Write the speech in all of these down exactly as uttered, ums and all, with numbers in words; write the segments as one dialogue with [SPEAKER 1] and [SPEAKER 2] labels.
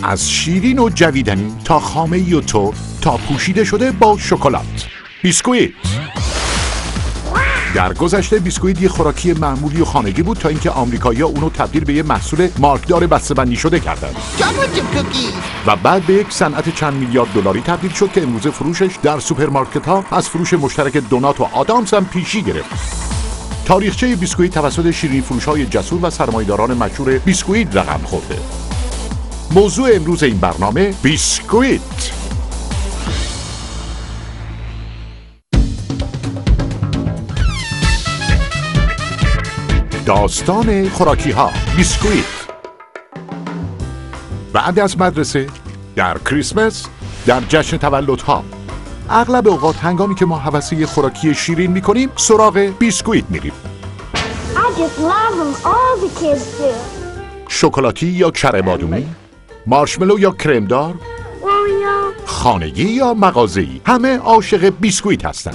[SPEAKER 1] از شیرین و جویدنی تا خامه‌ای و تر تا پوشیده شده با شکلات. بیسکویت. در گذشته بیسکویت یه خوراکی معمولی و خانگی بود تا اینکه آمریکایی‌ها اونو تبدیل به یه محصول مارکدار بسته‌بندی شده کردند. و بعد به یک صنعت چند میلیارد دلاری تبدیل شد که امروزه فروشش در سوپرمارکت‌ها از فروش مشترک دونات و آدامس هم پیشی گرفت. تاریخچه بیسکویت توسط شیرینی فروش‌های جسور و سرمایه‌داران مشهور بیسکویت رقم خورده. موضوع امروز این برنامه بیسکویت. داستان خوراکی ها. بیسکویت. بعد از مدرسه، در کریسمس، در جشن تولدها، اغلب اوقات هنگامی که ما هوسه خوراکی شیرین میکنیم سراغ بیسکویت میریم. شکلاتی یا کره بادومی، مارشملو یا کرمدار، خانگی یا مغازه‌ای، همه عاشق بیسکویت هستند.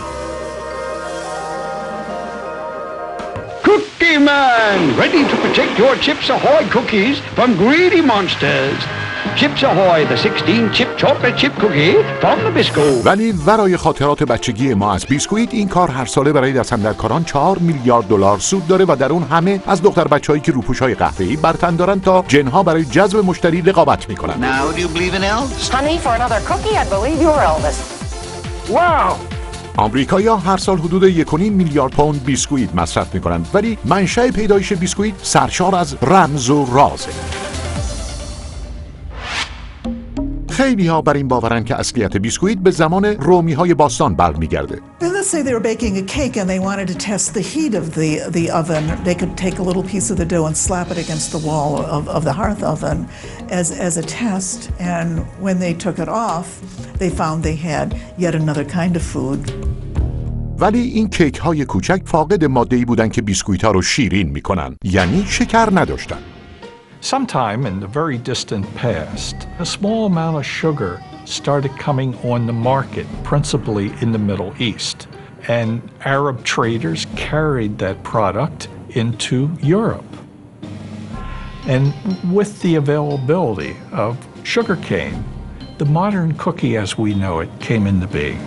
[SPEAKER 2] Cookie Man, ready to protect your Chips Ahoy cookies from greedy monsters. Chips Ahoy, the sixteen chip chocolate chip cookie from Nabisco.
[SPEAKER 1] ولی ورای خاطرات بچگی ما از بیسکویت، این کار هر ساله برای دست‌اندرکاران چهار میلیارد دلار سود داره و در اون همه از دختر بچه‌هایی که روپوش‌های قهوه‌ای برتن دارن تا جن‌ها برای جذب مشتری رقابت می‌کنن.
[SPEAKER 3] Now do you believe in elves?
[SPEAKER 4] Honey, for another cookie, I believe you're Elvis.
[SPEAKER 2] Wow!
[SPEAKER 1] آمریکایی‌ها هر سال حدود یک و نیم میلیارد پوند بیسکویت مصرف می‌کنند، ولی منشأ پیدایش بیسکویت سرشار از رمز و رازه. خیلی ها بر این باورن که اصلیت بیسکویت به زمان رومی های باستان برمیگرده.
[SPEAKER 5] Let's say they were baking a cake and they wanted to test the heat of the the oven. They could take a little piece of the dough and slap it against the wall of of the hearth oven as as a test, and when they took it off, they found they had yet another kind of food.
[SPEAKER 1] ولی این کیک های کوچک فاقد ماده‌ای بودن که بیسکویت ها رو شیرین میکنن، یعنی شکر نداشتن.
[SPEAKER 6] Sometime in the very distant past, a small amount of sugar started coming on the market, principally in the Middle East, and Arab traders carried that product into Europe. And with the availability of sugarcane, the modern cookie as we know it came into being.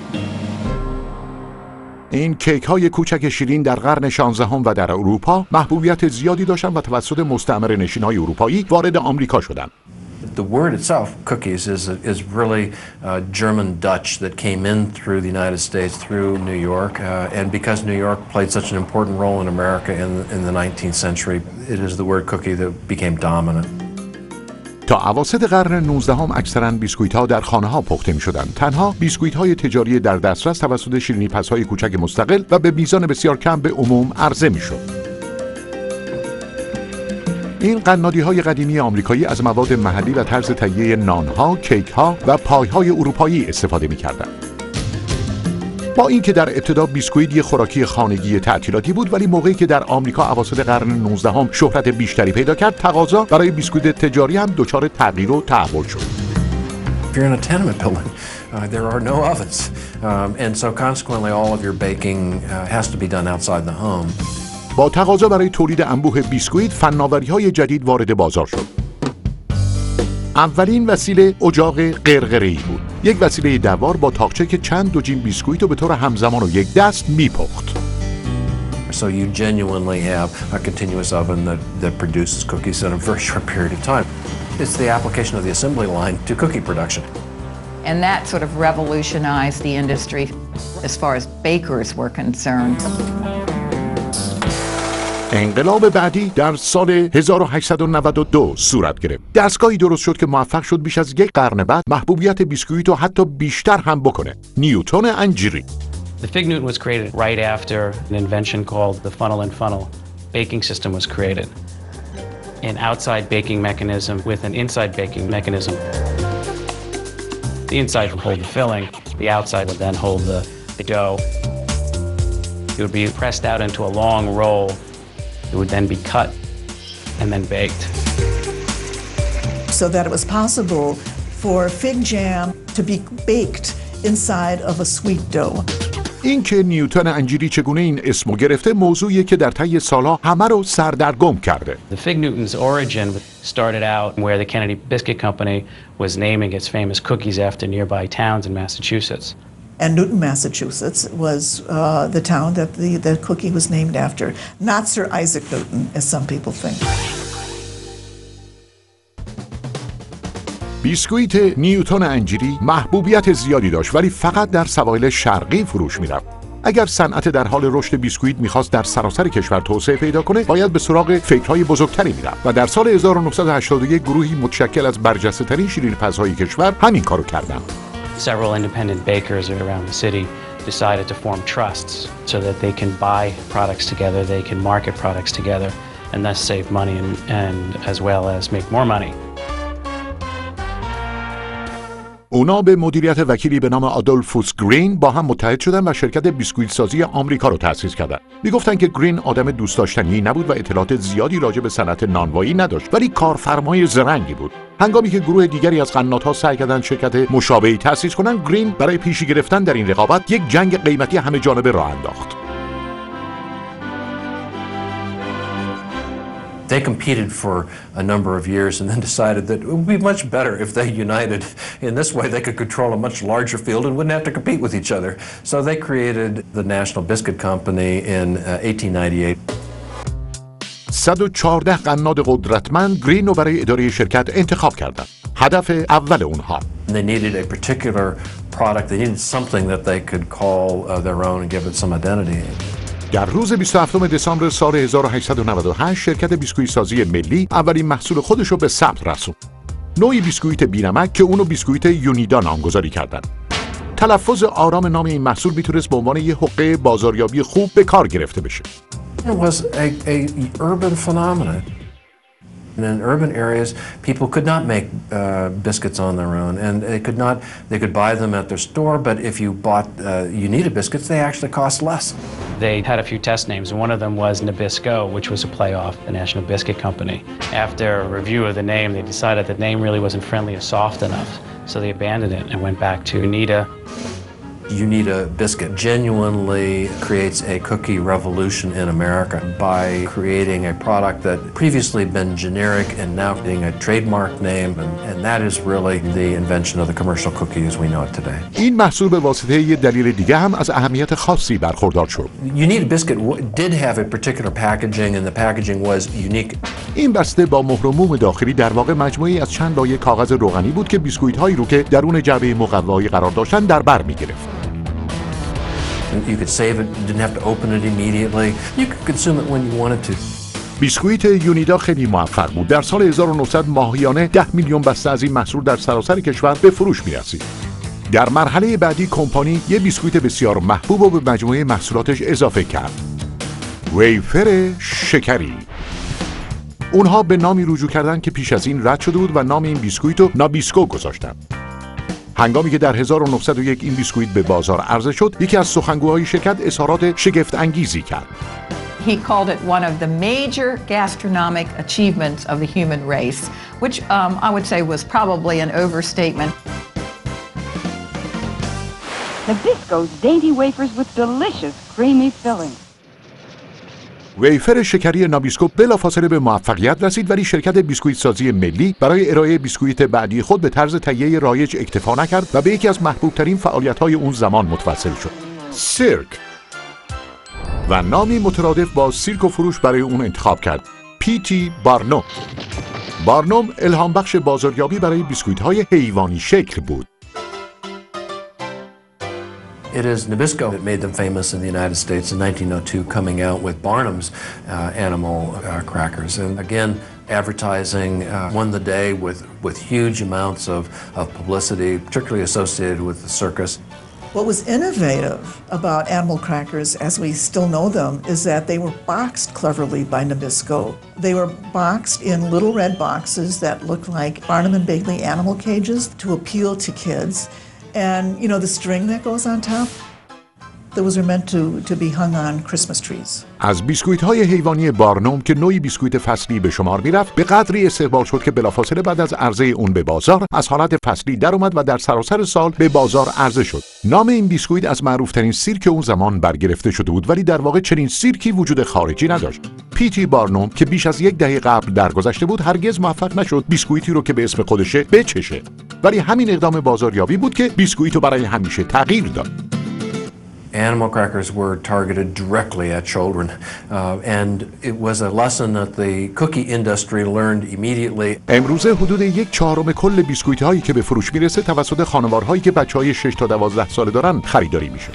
[SPEAKER 1] این کیک های کوچک شیرین در قرن شانزدهم و در اروپا محبوبیت زیادی داشتند و توسط مستعمره نشین های اروپایی وارد آمریکا شدند.
[SPEAKER 7] The word itself, cookies, is is really uh, German Dutch that came in through the United States, through New York, uh, and because New York played such an important role in America in in the nineteenth century, it is the word cookie that became dominant.
[SPEAKER 1] تا اواسط قرن نوزدهم اکثراً بیسکویت‌ها در خانه‌ها پخته می‌شدند. تنها بیسکویت‌های تجاری در دسترس توسط شیرینی‌پزهای کوچک مستقل و به میزان بسیار کم به عموم عرضه می‌شد. این قنادی‌های قدیمی آمریکایی از مواد محلی و طرز تهیه نان‌ها، کیک‌ها و پای‌های اروپایی استفاده می‌کردند. با اینکه در ابتدا بیسکویت یک خوراکی خانگی تعطیلاتی بود، ولی موقعی که در آمریکا اواسط قرن نوزدهم شهرت بیشتری پیدا کرد، تقاضا برای بیسکویت تجاری هم دچار تغییر و تحول شد.
[SPEAKER 7] If you're in a tenement building, uh, there are no ovens, um, and so consequently all of your baking uh, has to be done outside the home.
[SPEAKER 1] با تقاضا برای تولید انبوه بیسکویت، فناوری‌های جدید وارد بازار شد. اولین وسیله اجاق قرقره‌ای بود. یک وسیله دوار با تاقچه که چند دوجین بیسکویت رو به طور همزمان و یک دست میپخت.
[SPEAKER 7] So you genuinely have a continuous oven that that produces cookies in a very short period of time. It's the application of the assembly line to cookie production.
[SPEAKER 8] And that sort of revolutionized the industry as far as bakers were concerned.
[SPEAKER 1] انقلاب بعدی در سال هزار و هشتصد و نود و دو صورت گرفت. دستگاهی درست شد که موفق شد بیش از یک قرن بعد محبوبیت بیسکویت رو حتی بیشتر هم بکنه. نیوتن انجیری.
[SPEAKER 9] The Fig Newton was created right after an invention called the funnel and funnel baking system was created. An outside baking mechanism with an inside baking mechanism. The inside would hold the filling, the outside would then hold the, the dough. It would be pressed out into a long roll. It would then be cut and then baked.
[SPEAKER 5] So that it was possible for fig jam to be baked inside of a sweet dough.
[SPEAKER 1] این که نیوتن انجیری چگونه این اسمو گرفته موضوعیه که در طی سالها همه رو سردرگم کرده.
[SPEAKER 9] The Fig Newton's origin started out where the Kennedy Biscuit Company was naming its famous cookies after nearby towns in Massachusetts.
[SPEAKER 5] And Newton, Massachusetts was uh, the town that the, the cookie was named after, not Sir Isaac Newton, as some people think.
[SPEAKER 1] بیسکویت نیوتن انجیری محبوبیت زیادی داشت ولی فقط در سواحل شرقی فروش می‌رفت. اگر صنعت در حال رشد بیسکویت می‌خواست در سراسر کشور توسعه پیدا کنه، باید به سراغ فکرهای بزرگتری می‌رفت و در سال هزار و نهصد و هشتاد و یک گروهی متشکل از برجسته‌ترین شیرینی‌پزهای کشور همین کارو کردند.
[SPEAKER 9] Several independent bakers around the city decided to form trusts so that they can buy products together, they can market products together, and thus save money and, and as well as make more money.
[SPEAKER 1] اونا به مدیریت وکیلی به نام آدولفوس گرین با هم متحد شدن و شرکت بیسکویت سازی آمریکا رو تأسیس کردن. میگفتن که گرین آدم دوست داشتنی نبود و اطلاعات زیادی راجع به صنعت نانوایی نداشت، ولی کارفرمای زرنگی بود. هنگامی که گروه دیگری از قنات‌ها سعی کردند شرکت مشابهی تأسیس کنند، گرین برای پیشی گرفتن در این رقابت یک جنگ قیمتی همه جانبه راه انداخت.
[SPEAKER 7] They competed for a number of years and then decided that it would be much better if they united. In this way, they could control a much larger field and wouldn't have to compete with each other. So they created the National Biscuit Company in uh, eighteen ninety-eight.
[SPEAKER 1] صد و چهارده قناد قدرتمند گرین رو برای اداره شرکت انتخاب کردند. هدف اول اونها
[SPEAKER 7] They needed a particular product. They needed something that they could call uh, their own and give it some identity.
[SPEAKER 1] در روز بیست و هفتم دسامبر سال هزار و هشتصد و نود و هشت شرکت بیسکویت سازی ملی اولین محصول خودش رو به ثبت رسوند. نوعی بیسکویت بی‌نمک که اونو بیسکویت یونیدا نامگذاری کردند. تلفظ آرام نام این محصول میتونست به عنوان یه حقه بازاریابی خوب به کار گرفته بشه.
[SPEAKER 7] It was a, a urban phenomenon. In urban areas, people could not make uh, biscuits on their own, and they could not. They could buy them at their store, but if you bought uh, Unida biscuits, they actually cost less.
[SPEAKER 9] They had a few test names, and one of them was Nabisco, which was a play off the National Biscuit Company. After a review of the name, they decided the name really wasn't friendly or soft enough, so they abandoned it and went back to Unida.
[SPEAKER 7] Unida biscuit genuinely creates a cookie revolution in America by creating a product that previously been generic and now being a trademark name, and, and that is really the invention of the commercial cookie as we know it today.
[SPEAKER 1] این محصول به واسطه یه دلیل دیگه هم از اهمیت خاصی برخوردار شد.
[SPEAKER 7] Unida biscuit did have a particular packaging, and the packaging was unique.
[SPEAKER 1] این بسته با مهر و موم داخلی در واقع مجموعی از چند لایه کاغذ روغنی بود که بیسکویت هایی رو که درون جعبه مقوایی قرار داشتن در بر می‌گرفت.
[SPEAKER 7] You could save it, you didn't have to open it immediately. You could consume it when you wanted to.
[SPEAKER 1] بیسکویت یونیدا خیلی موفق بود. در سال هزار و نهصد ماهیانه ده میلیون بسته از این محصول در سراسر کشور به فروش می‌رسید. در مرحله بعدی کمپانی یک بیسکویت بسیار محبوب رو به مجموعه محصولاتش اضافه کرد. ویفر شکری. اونها به نامی رجوع کردند که پیش از این رد شده بود و نام این بیسکویت رو نابیسکو گذاشتند. هنگامی که در هزار و نهصد و یک این بیسکویت به بازار عرضه شد، یکی از سخنگوهای شرکت اظهارات شگفت انگیزی کرد.
[SPEAKER 8] He called it one of the major gastronomic achievements of the human race, which um, I would say was probably an overstatement.
[SPEAKER 4] Nabisco's dainty wafers with delicious creamy filling.
[SPEAKER 1] ویفر شکری نابیسکو بلافاصله به موفقیت رسید، ولی شرکت بیسکویت سازی ملی برای ارائه بیسکویت بعدی خود به طرز تهیه رایج اکتفا نکرد و به یکی از محبوبترین فعالیت‌های اون زمان متوسل شد. سیرک. و نامی مترادف با سیرک و فروش برای اون انتخاب کرد. پی تی بارنوم. بارنوم الهام بخش بازاریابی برای بیسکویت‌های حیوانی شکل بود.
[SPEAKER 7] It is Nabisco that made them famous in the United States in nineteen oh two, coming out with Barnum's uh, animal uh, crackers. And again, advertising uh, won the day with, with huge amounts of, of publicity, particularly associated with the circus.
[SPEAKER 5] What was innovative about animal crackers, as we still know them, is that they were boxed cleverly by Nabisco. They were boxed in little red boxes that looked like Barnum and Bailey animal cages to appeal to kids. And, you know, the string that goes on top, those are meant to, to be hung on Christmas trees.
[SPEAKER 1] از بیسکویت‌های حیوانی بارنوم که نوعی بیسکویت فصلی به شمار می‌رفت، به قدری استقبال شد که بلافاصله بعد از عرضه اون به بازار از حالت فصلی در اومد و در سراسر سال به بازار عرضه شد. نام این بیسکویت از معروف‌ترین سیرک اون زمان برگرفته شده بود، ولی در واقع چنین سیرکی وجود خارجی نداشت. پیتی بارنوم که بیش از یک دهه قبل درگذشته بود هرگز موفق نشد بیسکویتی رو که به اسم خودشه بچشه، ولی همین اقدام بازاریابی بود که بیسکویت رو برای همیشه تغییر داد.
[SPEAKER 7] Animal crackers were targeted directly at children, uh, and it was a lesson that the cookie industry learned immediately.
[SPEAKER 1] امروزه حدود یک چهارم کل بیسکویت هایی که به فروش میرسه توسط خانوارهایی که بچهای شش تا دوازده ساله دارن خریداری میشه.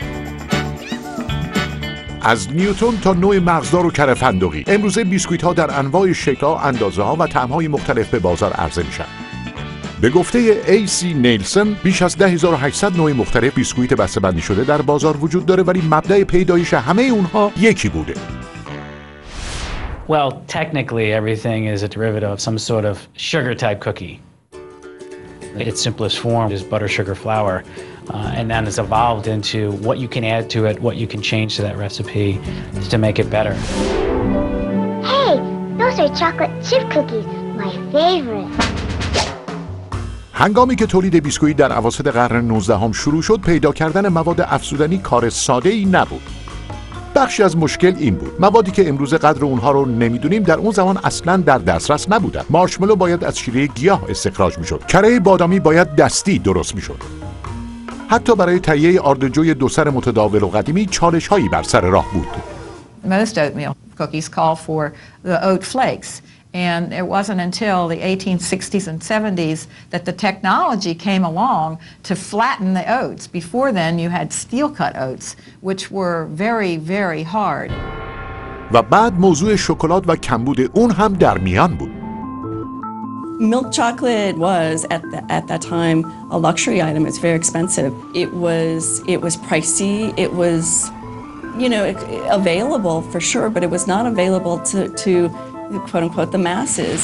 [SPEAKER 1] از نیوتن تا نوع مغزدار و کره فندقی، امروزه بیسکویت ها در انواع شکل‌ها، اندازه‌ها و طعم‌های مختلف به بازار عرضه میشن. به گفته ای سی نیلسن بیش از ده هزار و هشتصد نوع مختلف بیسکویت بسته‌بندی شده در بازار وجود داره، ولی مبدأ پیدایش همه اونها یکی بوده.
[SPEAKER 9] Well, technically everything is a derivative of some sort of sugar type cookie. Its simplest form is butter, sugar, flour, uh, and then it's evolved into what you can add to it, what you can change to that recipe to make it better.
[SPEAKER 3] Hey, those are chocolate chip cookies, my favorite.
[SPEAKER 1] هنگامی که تولید بیسکویت در اواسط قرن نوزدهم شروع شد، پیدا کردن مواد افزودنی کار ساده‌ای نبود. بخشی از مشکل این بود موادی که امروز قدر اونها رو نمیدونیم در اون زمان اصلاً در دسترس نبودن. مارشملو باید از شیره گیاه استخراج میشد. کره بادامی باید دستی درست میشد. حتی برای تهیه آردجوی دو سر متداول و قدیمی چالش‌هایی بر سر راه بود.
[SPEAKER 8] Most oatmeal cookies call for the oat flakes. And it wasn't until the eighteen sixties and seventies that the technology came along to flatten the oats. Before then, you had steel-cut oats, which were very, very hard.
[SPEAKER 1] و بعد موضوع شکلات و کمبود اون هم در میان بود.
[SPEAKER 10] Milk chocolate was at the, at that time a luxury item. It's very expensive. It was it was pricey. It was, you know, available for sure, but it was not available to to quote unquote the masses.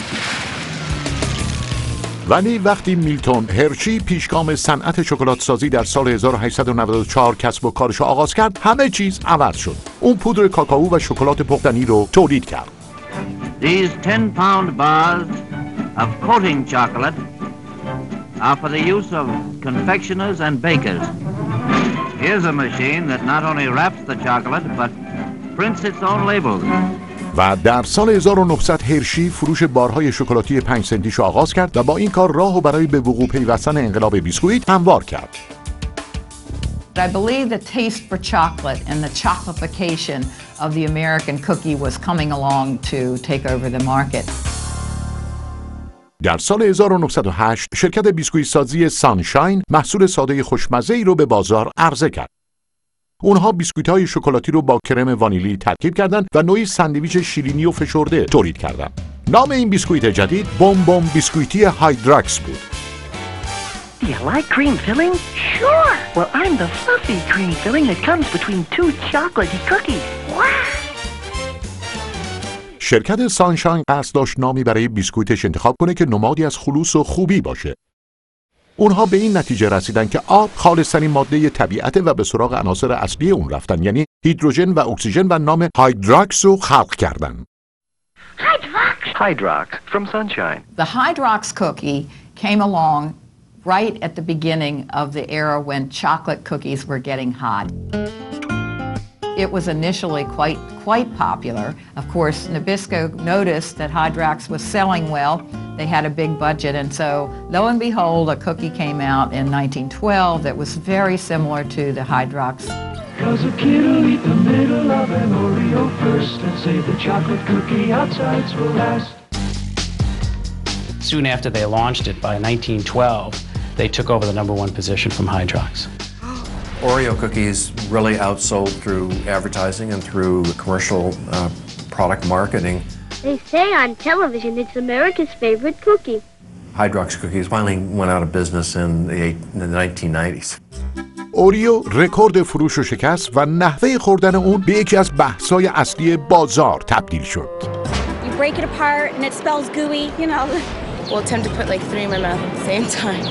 [SPEAKER 1] ولی وقتی میلتون هرشی پیشگام صنعت شکلات سازی در سال هزار و هشتصد و نود و چهار کسب و کارش آغاز کرد، همه چیز عوض شد. اون پودر کاکائو و شکلات پختنی رو تولید کرد.
[SPEAKER 11] These ten pound bars of coating chocolate are for the use of confectioners and bakers. Here's a machine that not only wraps the chocolate but prints its own labels.
[SPEAKER 1] و در سال هزار و نهصد هرشی فروش بارهای شکلاتی پنج سنتیشو آغاز کرد و با این کار راهو برای به وقوع پیوستن انقلاب بیسکویت هموار کرد.
[SPEAKER 8] I believe the taste for chocolate and the chocolification of the American cookie was coming along to take over the market.
[SPEAKER 1] در سال هزار و نهصد و هشت شرکت بیسکویت سازی سانشاین محصول ساده خوشمزه‌ای رو به بازار عرضه کرد. اونها بیسکویت‌های شکلاتی رو با کرم وانیلی ترکیب کردند و نوعی ساندویچ شیرینی و فشرده تولید کردند. نام این بیسکویت جدید بوم بوم بیسکویتی هایدراکس بود.
[SPEAKER 12] Do you like cream filling? Sure. Well, I'm the fluffy cream filling that comes between two chocolatey cookies. Wow.
[SPEAKER 1] شرکت سانشاین قصد داشت نامی برای بیسکویتش انتخاب کنه که نمادی از خلوص و خوبی باشه. اونها به این نتیجه رسیدن که آب خالص‌ترین ماده طبیعته و به سراغ عناصر اصلی اون رفتن، یعنی هیدروژن و اکسیژن، و نام هایدراکس رو خلق کردن.
[SPEAKER 12] Hydrox. Hydrox from Sunshine.
[SPEAKER 8] The Hydrox cookie came along right at the beginning of the era when chocolate cookies were getting hot. It was initially quite, quite popular. Of course, Nabisco noticed that Hydrox was selling well. They had a big budget, and so, lo and behold, a cookie came out in nineteen twelve that was very similar to the Hydrox.
[SPEAKER 13] Cause a kid'll eat the middle of an Oreo first and save the chocolate cookie outsides for last.
[SPEAKER 9] Soon after they launched it, by nineteen twelve, they took over the number one position from Hydrox.
[SPEAKER 7] Oreo cookies really outsold through advertising and through commercial uh, product marketing.
[SPEAKER 3] They say on television it's America's favorite cookie.
[SPEAKER 7] Hydrox cookies finally went out of business in the, eight, in the nineteen nineties.
[SPEAKER 1] اوریو رکورد فروش رو شکست و نحوه خوردن اون به یکی از بحث‌های اصلی بازار تبدیل شد.
[SPEAKER 14] You break it apart and it smells gooey, you know. We'll attempt to put like three in my mouth at the same time.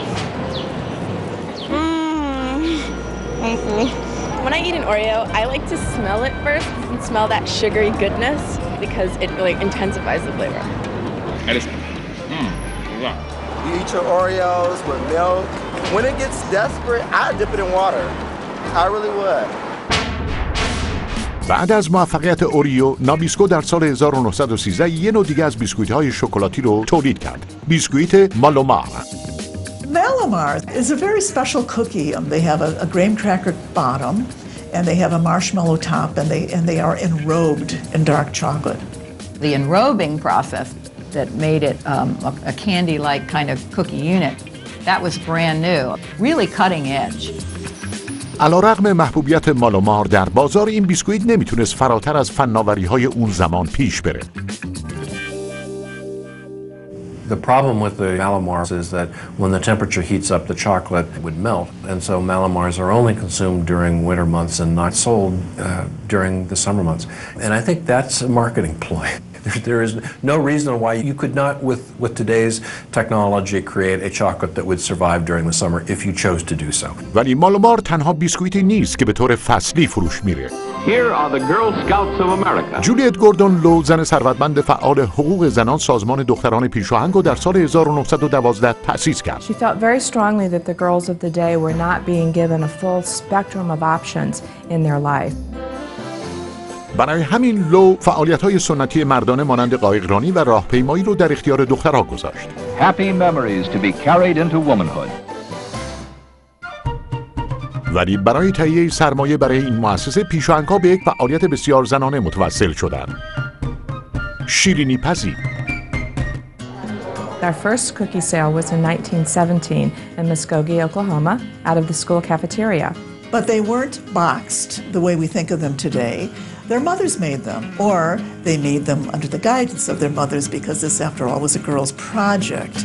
[SPEAKER 14] When I eat an Oreo, I like to smell it first and smell that sugary goodness because it really intensifies the flavor.
[SPEAKER 15] That is, mm, wow.
[SPEAKER 16] You eat your Oreos with milk. When it gets desperate, I dip it in water. I really would.
[SPEAKER 1] بعد از موفقیت اوریو، نابیسکو در سال هزار و نهصد و سیزده یه نوع دیگه از بیسکویت‌های شکلاتی رو تولید کرد. بیسکویت مالومار.
[SPEAKER 5] Malamar is a very special cookie. Um, they have a, a graham cracker bottom, and they have a marshmallow top, and they and they are enrobed in dark chocolate.
[SPEAKER 8] The enrobing process that made it um, a, a candy-like kind of cookie unit, that was brand new, really cutting edge.
[SPEAKER 1] علیرغم محبوبیت مالومار در بازار، این بیسکویت نمیتونست فراتر از فناوری‌های اون زمان پیش بره.
[SPEAKER 7] The problem with the Malomars is that when the temperature heats up, the chocolate would melt, and so Malomars are only consumed during winter months and not sold uh, during the summer months. And I think that's a marketing ploy. There, there is no reason why you could not, with, with today's technology, create a chocolate that would survive during the summer if you chose to do so.
[SPEAKER 1] ولی مالومار تنها بیسکویتی نیست که به طور فصلی فروش میره.
[SPEAKER 17] Here are the Girl Scouts of America.
[SPEAKER 1] جولیت گوردون لو، زن ثروتمند فعال حقوق زنان، سازمان دختران پیشاهنگ رو در سال هزار و نهصد و دوازده تأسیس کرد.
[SPEAKER 18] She felt very strongly that the girls of the day were not being given a full spectrum of options in their life.
[SPEAKER 1] برای همین لو فعالیت‌های سنتی مردانه مانند قایقرانی و راهپیمایی رو در اختیار دخترها گذاشت.
[SPEAKER 17] Happy memories to be carried into womanhood.
[SPEAKER 1] ولی برای تهیه سرمایه برای این مؤسسه، پیشاهنگ‌ها به یک فعالیت بسیار زنانه متوسل شدند. شیرینی پزی.
[SPEAKER 18] Our first cookie sale was in nineteen seventeen in Muskogee, Oklahoma, out of the school cafeteria.
[SPEAKER 5] But they weren't boxed the way we think of them today. Their mothers made them, or they made them under the guidance of their mothers because this, after all, was a girl's project.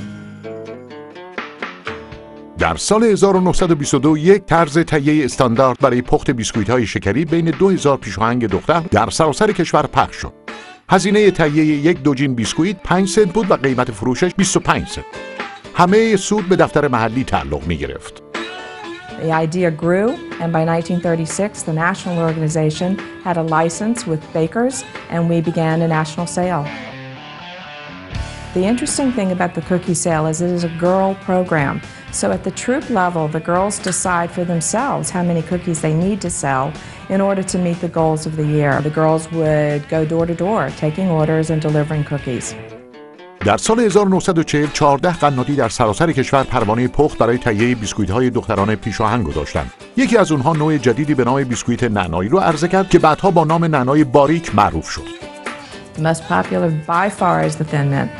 [SPEAKER 1] در سال هزار و نهصد و بیست و دو یک طرز تهیه استاندارد برای پخت بیسکویت‌های شکری بین دو هزار پیشاهنگ دختر در سراسر کشور پخش شد. هزینه تهیه یک دوجین بیسکویت پنج سنت بود و قیمت فروشش بیست و پنج سنت. همه سود به دفتر محلی تعلق می‌گرفت.
[SPEAKER 18] The idea grew, and by nineteen thirty-six, the national organization had a license with bakers, and we began a national sale. The interesting thing about the cookie sale is it is a girl program. So at the troop level, the girls decide for themselves how many cookies they need to sell in order to meet the goals of the year. The girls would go door to door, taking orders and delivering cookies.
[SPEAKER 1] در سال هزار و نهصد و چهل چهارده قنادی در سراسر کشور پروانه پخت برای تهیه بیسکویت‌های دختران پیشاهنگ داشتند. یکی از اونها نوع جدیدی به نام بیسکویت نعنایی رو عرضه کرد که بعدها با نام نعنای باریک معروف شد.
[SPEAKER 18] The most popular by far is the Thin Mint.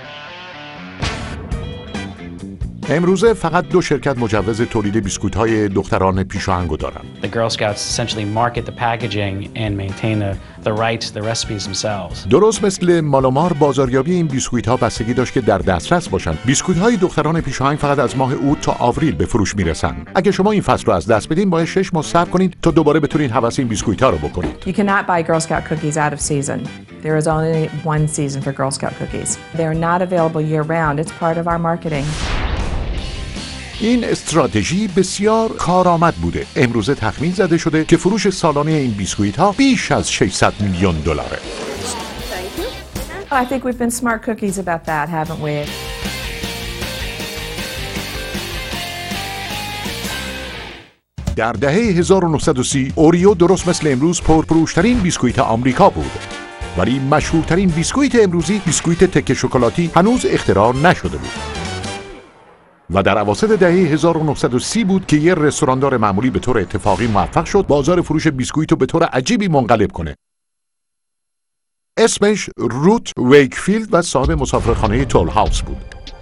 [SPEAKER 1] امروزه فقط دو شرکت مجوز تولید بیسکویت‌های دختران پیشاهنگ دارند.
[SPEAKER 9] The Girl Scouts essentially market the packaging and maintain the, the rights, the recipes themselves.
[SPEAKER 1] درست مثل مالومار، بازاریابی این بیسکویت‌ها بستگی داشت که در دسترس باشند. بیسکویت‌های دختران پیشاهنگ فقط از ماه اوت تا آوریل به فروش میرسند. اگه شما این فصل رو از دست بدین، باید شش ماه صبر کنید تا دوباره بتونین هوس این بیسکویت‌ها رو بکنید.
[SPEAKER 18] You cannot buy Girl Scout cookies out of season. There is only one season for Girl Scout cookies. They are not available year-round. It's part of our marketing.
[SPEAKER 1] این استراتژی بسیار کارآمد بوده. امروزه تخمین زده شده که فروش سالانه این بیسکویت ها بیش از ششصد میلیون دلاره.
[SPEAKER 18] I think we've been smart cookies about that, haven't we?
[SPEAKER 1] در دهه هزار و نهصد و سی اوریو درست مثل امروز پرفروشترین بیسکویت آمریکا بود. ولی مشهورترین بیسکویت امروزی، بیسکویت تکه شکلاتی، هنوز اختراع نشده بود. و در اواسط دهه هزار و نهصد و سی بود که یه رستوراندار معمولی به طور اتفاقی موفق شد بازار فروش بیسکویت رو به طور عجیبی منقلب کنه. اسمش روت ویکفیلد و صاحب مسافرخانه تول هاوس بود.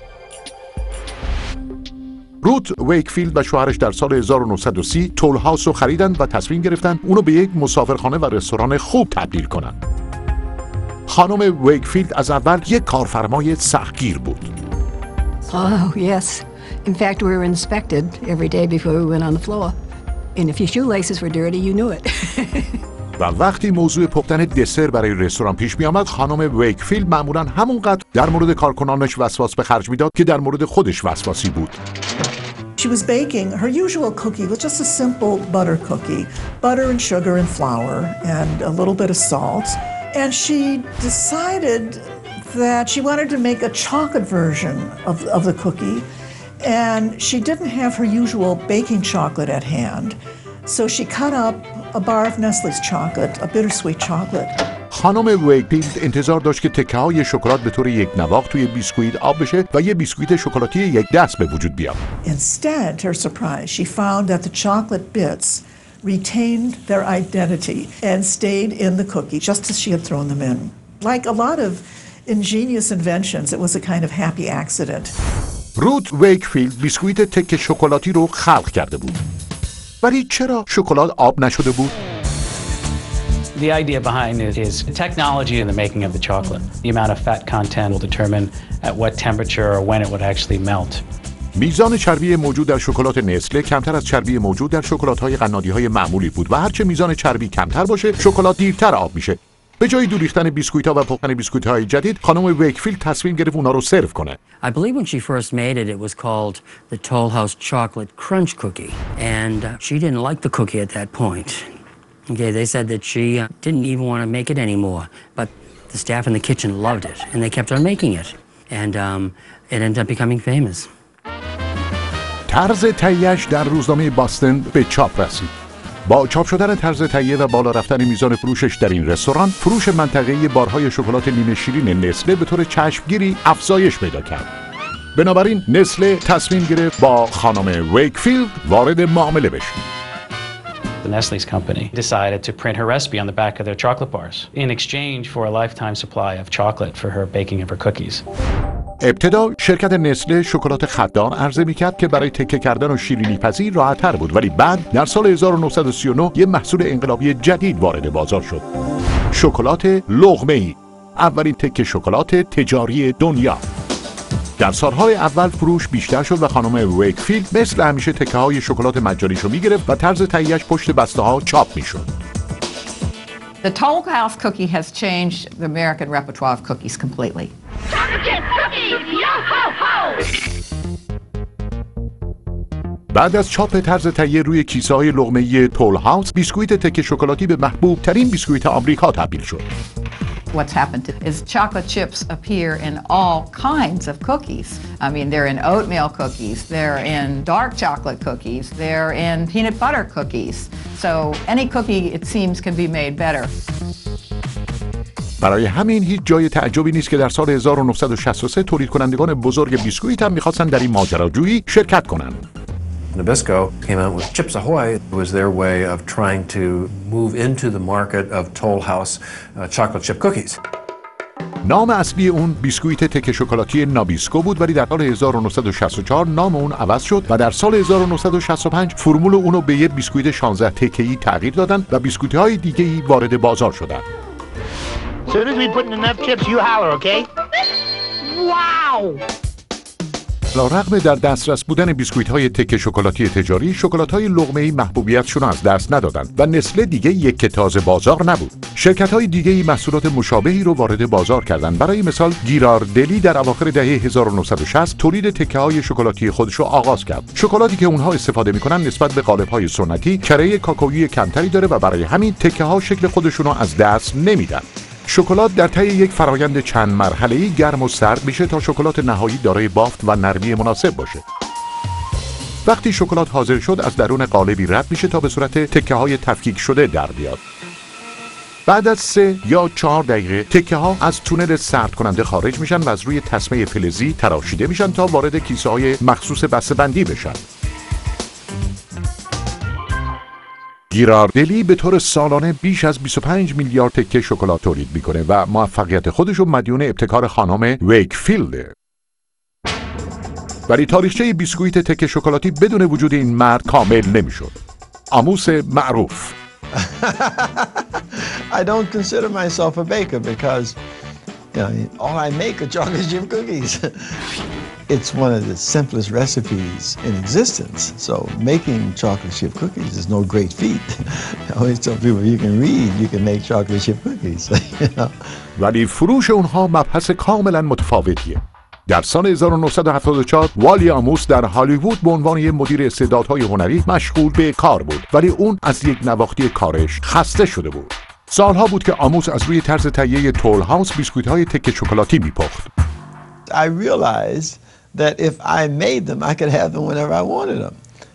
[SPEAKER 1] روت ویکفیلد و شوهرش در سال هزار و نهصد و سی تول هاوس رو خریدند و تصمیم گرفتن اونو به یک مسافرخانه و رستوران خوب تبدیل کنن. خانم ویکفیلد از اول یک کارفرمای سختگیر بود.
[SPEAKER 19] Oh, yes. In fact, we were inspected every day before we went on the floor. And if your shoelaces were dirty, you knew it.
[SPEAKER 1] و وقتی موضوع پختن دسر برای رستوران پیش می آمد، خانم ویکفیلد معمولاً همونقدر در مورد کارکنانش وسواس به خرج میداد که در مورد خودش وسواسی بود.
[SPEAKER 5] She was baking. Her usual cookie was just a simple butter cookie. Butter and sugar and flour and a little bit of salt. And she decided that she wanted to make a chocolate version of, of the cookie, and she didn't have her usual baking chocolate at hand. So she cut up a bar of Nestle's chocolate, a bittersweet chocolate.
[SPEAKER 1] خانم ویکفیلد انتظار داشت که تکه های شکلات به طور یک نواخت توی بیسکویت آب بشه و یه بیسکویت شکلاتی یک دست به وجود بیاد.
[SPEAKER 5] Instead, to her surprise, she found that the chocolate bits retained their identity and stayed in the cookie just as she had thrown them in. Like a lot of ingenious inventions, it was a kind of happy accident.
[SPEAKER 1] روت ویکفیلد بیسکویت تکه شکلاتی رو خلق کرده بود. ولی چرا شکلات آب نشده بود؟
[SPEAKER 9] The idea behind it is technology in the making of the chocolate. The amount of fat content will determine at what temperature or when it would actually melt.
[SPEAKER 1] میزان چربی موجود در شکلات نسله کمتر از چربی موجود در شکلات‌های قنادی‌های معمولی بود و هرچه میزان چربی کمتر باشه، شکلات دیرتر آب میشه. به جای دور ریختن بیسکویت‌ها و پختن بیسکویت‌های جدید، خانم ویکفیلد تصمیم گرفت اونا رو سرو کنه.
[SPEAKER 20] I believe when she first made it, it was called the Toll House Chocolate Crunch Cookie, and uh, she didn't like the cookie at that point. Okay, they said that she uh, didn't even want to make it anymore, but the staff in the kitchen loved it, and they kept on making it, and um, it ended up becoming famous.
[SPEAKER 1] طرز تهیه‌اش در روزنامه باستن به چاپ رسید. با چاپ شدن طرز تهیه و بالا رفتن میزان فروشش در این رستوران، فروش منطقه‌ای بارهای شکلات نیمه شیرین نسله به طور چشمگیری افزایش پیدا کرد. بنابراین نسله تصمیم گرفت با خانم ویکفیلد وارد معامله بشه.
[SPEAKER 9] The Nestle's company decided to print her recipe on the back of their chocolate bars in exchange for a lifetime supply of chocolate for her baking of her cookies.
[SPEAKER 1] ابتدا شرکت نسله شکلات خطدار عرضه می‌کرد که برای تکه کردن و شیرینی پزی راحت‌تر بود، ولی بعد در سال هزار و نهصد و سی و نه یه محصول انقلابی جدید وارد بازار شد. شکلات لقمه‌ای، اولین تکه شکلات تجاری دنیا. در سالهای اول فروش بیشتر شد و خانم ویکفیلد مثل همیشه تکه‌های شکلات مجانیشو می‌گرفت و طرز تهیه‌اش پشت بسته‌ها چاپ می‌شد.
[SPEAKER 8] The Toll House cookie has changed the American repertoire of cookies completely.
[SPEAKER 12] Chocolate chip cookies! Yo ho ho!
[SPEAKER 1] بعد از چاپ طرز تهیه روی کیسه‌های لقمه‌ای تول هاوس، بیسکویت تکه شکلاتی به محبوب ترین بیسکویت آمریکا تبدیل شد.
[SPEAKER 8] What's happened is chocolate chips appear in all kinds of cookies. I mean, they're in oatmeal cookies, they're in dark chocolate cookies, they're in peanut butter cookies. So any cookie, it seems, can be made better.
[SPEAKER 1] برای همین هیچ جای تعجبی نیست که در سال هزار و نهصد و شصت و سه تولید کنندگان بزرگ بیسکویت هم می‌خواستن در این ماجراجویی شرکت کنند.
[SPEAKER 7] Nabisco came out with Chips Ahoy. It was their way of trying to move into the market of Toll House uh, chocolate chip cookies.
[SPEAKER 1] نام اصلی اون بیسکویت تکه شکلاتی نابیسکو بود، ولی در سال هزار و نهصد و شصت و چهار نام اون عوض شد و در سال هزار و نهصد و شصت و پنج فرمول اونو به یه بیسکویت شانزده تکه‌ای تغییر دادن و بیسکویت‌های دیگه‌ای وارد بازار شدند.
[SPEAKER 12] As soon as we put in enough chips, you holler, okay? Wow!
[SPEAKER 1] علیرغم در دسترس بودن بیسکویت‌های تکه شکلاتی تجاری، شکلات‌های لقمه‌ای محبوبیتشون از دست ندادند و نسله دیگه یک تازه بازار نبود. شرکت‌های دیگه‌ای محصولات مشابهی رو وارد بازار کردند. برای مثال گیراردلی در اواخر دهه هزار و نهصد و شصت تولید تکه‌های شکلاتی خودش رو آغاز کرد. شکلاتی که اونها استفاده می‌کنن نسبت به قالب‌های سنتی کره کاکائویی کمتری داره و برای همین تکه‌ها شکل خودشون رو از دست نمیدن. شکلات در طی یک فرایند چند مرحله‌ای گرم و سرد میشه تا شکلات نهایی دارای بافت و نرمی مناسب باشه. وقتی شکلات حاضر شد از درون قالبی رد میشه تا به صورت تکه‌های تفکیک شده در بیاد. بعد از سه یا چهار دقیقه تکه‌ها از تونل سرد کننده خارج میشن و از روی تسمه فلزی تراشیده میشن تا وارد کیسه‌های مخصوص بسته‌بندی بشن. گیراردلی به طور سالانه بیش از بیست و پنج میلیارد تکه شکلات تولید میکنه و موفقیت خودش رو مدیون ابتکار خانم ویکفیلده. ولی تاریخچه بیسکویت تکه شکلاتی بدون وجود این مرد کامل نمیشد. آموس معروف.
[SPEAKER 21] I don't consider myself a baker because you know, all I make are chocolate chip cookies. It's one of the simplest recipes in existence. So making chocolate chip cookies is no great feat. I always tell people, you can read, you can make chocolate chip cookies. You know?
[SPEAKER 1] ولی فروش اونها مبحث کاملا متفاوتیه. در سال هزار و نهصد و هفتاد و چهار والی آموس در هالیوود به عنوان یک مدیر استعدادهای هنری مشغول به کار بود، ولی اون از یک نواختی کارش خسته شده بود. سالها بود که آموس از روی طرز تهیه تول هاوس بیسکویت‌های تکه شکلاتی میپخت.
[SPEAKER 21] I realized that if I made them, I could have them whenever I wanted them.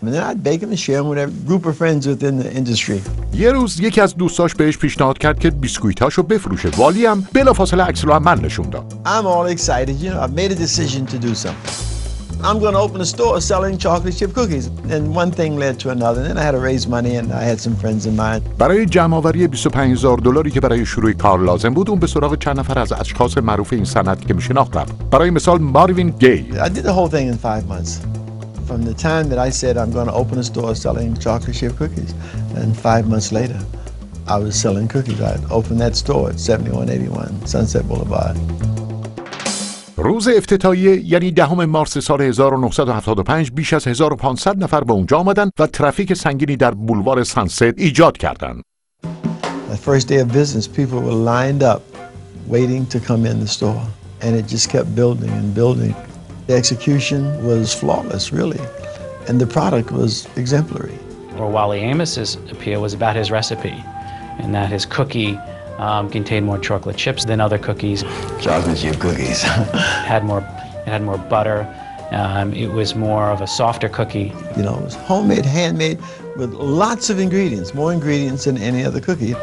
[SPEAKER 21] And then I'd bake them and share them with a group of friends within the industry.
[SPEAKER 1] یه روز یکی از دوستاش بهش پیشنهاد کرد که بیسکویتاشو بفروشه. والی هم بلافاصله عکس العمل نشون داد.
[SPEAKER 21] I'm all excited, you know, I've made a decision to do something. I'm going to open a store selling chocolate chip cookies. And one thing led to another. And then I had to raise money and I had some friends of mine.
[SPEAKER 1] برای جمع‌آوری بیست و پنج هزار دلاری که برای شروع کار لازم بود، اون به سراغ چند نفر از اشخاص معروف این صنعت که میشناخت رفت. برای مثال ماروین گی.
[SPEAKER 21] I did the whole thing in five months. From the time that I said I'm going to open a store selling chocolate chip cookies, and five months later, I was selling cookies. I opened that store at seventy-one eighty-one Sunset Boulevard.
[SPEAKER 1] روز افتتاحیه یعنی دهم مارس سال هزار و نهصد و هفتاد و پنج بیش از هزار و پانصد نفر به اونجا آمدن و ترافیک سنگینی در بولوار سانست ایجاد کردند.
[SPEAKER 21] The first day of business, people were lined up waiting to come in the store, and it just kept building and building. The execution was flawless, really, and the product was exemplary.
[SPEAKER 9] Well, Wally Amos's appeal was about his recipe, and that his cookie Um, contained more chocolate chips than other cookies.
[SPEAKER 21] Chocolate chip cookies.
[SPEAKER 9] had more, it had more butter. Um, it was more of a softer cookie.
[SPEAKER 21] You know, it was homemade, handmade, with lots of ingredients, more ingredients than any other cookie.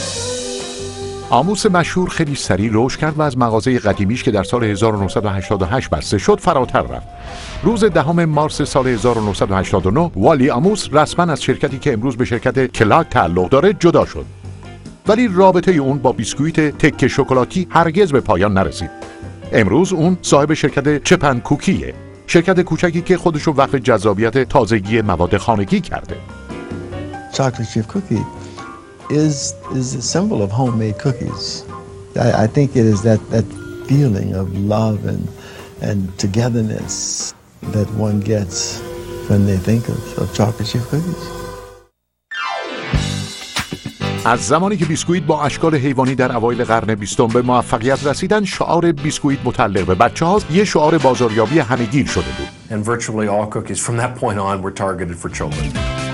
[SPEAKER 1] آموس مشهور خیلی سریع رشد کرد و از مغازه قدیمیش که در سال هزار و نهصد و هشتاد و هشت بسته شد فراتر رفت. روز دهم مارس سال هزار و نهصد و هشتاد و نه والی آموس رسما از شرکتی که امروز به شرکت کلاک تعلق داره جدا شد. ولی رابطه اون با بیسکویت تکه شکلاتی هرگز به پایان نرسید. امروز اون صاحب شرکت چپن کوکیه، شرکت کوچکی که خودشو وقف جذابیت تازگی مواد خانگی کرده.
[SPEAKER 21] Chocolate chip cookie is is a symbol of homemade cookies. I, I think it is that that feeling of love and and togetherness that one gets when they think of, of chocolate chip cookies.
[SPEAKER 1] از زمانی که بیسکویت با اشکال حیوانی در اوایل قرن بیستم به موفقیت رسیدن، شعار بیسکویت متعلق به بچه‌ها یه شعار بازاریابی همه‌گیر شده بود.
[SPEAKER 7] And virtually all cookies from that point on were targeted for children.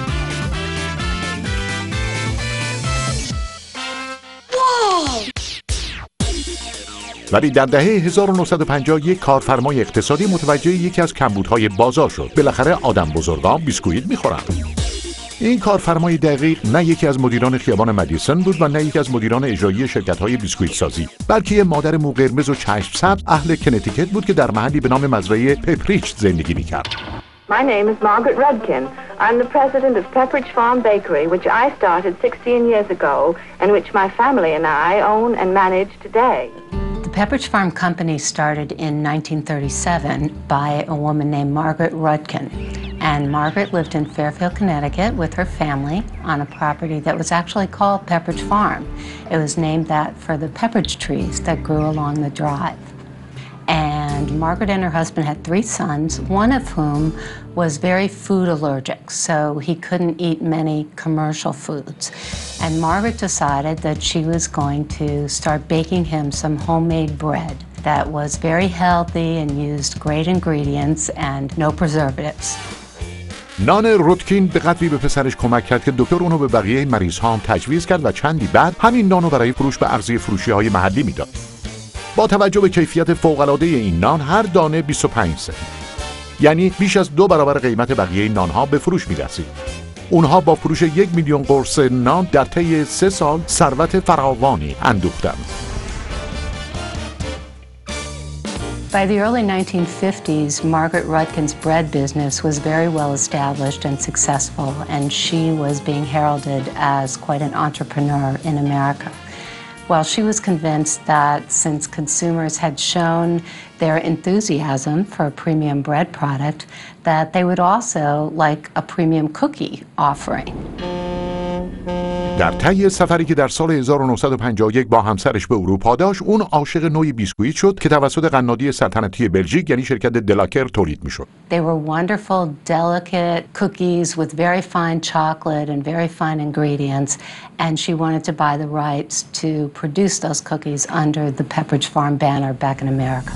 [SPEAKER 1] ولی در دهه هزار و نهصد و پنجاه یک کارفرمای اقتصادی متوجه یکی از کمبودهای بازار شد. بالاخره آدم بزرگان بیسکویت می‌خورن. این کارفرمای دقیق نه یکی از مدیران خیابان مدیسن بود و نه یکی از مدیران اجرایی شرکت‌های بیسکویت سازی، بلکه یه مادر مو قرمز و چشم سبز اهل کنتیکت بود که در محلی به نام مزرعه پپریچ زندگی می‌کرد.
[SPEAKER 2] My name is Margaret Rudkin. I'm the president of Pepperidge Farm Bakery, which I started sixteen years ago and which my family and I own and manage today.
[SPEAKER 22] The Pepperidge Farm Company started in nineteen thirty-seven by a woman named Margaret Rudkin. And Margaret lived in Fairfield, Connecticut with her family on a property that was actually called Pepperidge Farm. It was named that for the pepperidge trees that grew along the drive. And Margaret and her husband had three sons, one of whom was very food allergic, so he couldn't eat many commercial foods. And Margaret decided that she was going to start baking him some homemade bread that was very healthy and used great ingredients and no preservatives.
[SPEAKER 1] نان رودکین به قدری به پسرش کمک کرد که دکتر اونو به بقیه مریض‌ها هم تجویز کرد و چندی بعد همین نانو برای فروش به اغذیه فروشی‌های محلی میداد. با توجه به کیفیت فوق‌العاده این نان هر دانه بیست و پنج سنت، یعنی بیش از دو برابر قیمت بقیه نان‌ها به فروش می‌رسید. اونها با فروش یک میلیون قرص نان در طی سه سال ثروت فراوانی اندوختند.
[SPEAKER 22] By the early nineteen fifties, Margaret Rudkin's bread business was very well established and successful, and she was being heralded as quite an entrepreneur in America. Well, she was convinced that since consumers had shown their enthusiasm for a premium bread product, that they would also like a premium cookie offering.
[SPEAKER 1] در طی سفری که در سال هزار و نهصد و پنجاه و یک با همسرش به اروپا داشت، اون عاشق نوعی بیسکویت شد که توسط قنادی سلطنتی بلژیک یعنی شرکت دلاکر تولید میشد.
[SPEAKER 22] They were wonderful, delicate cookies with very fine chocolate and very fine ingredients, and she wanted to buy the rights to produce those cookies under the Pepperidge Farm banner back in America.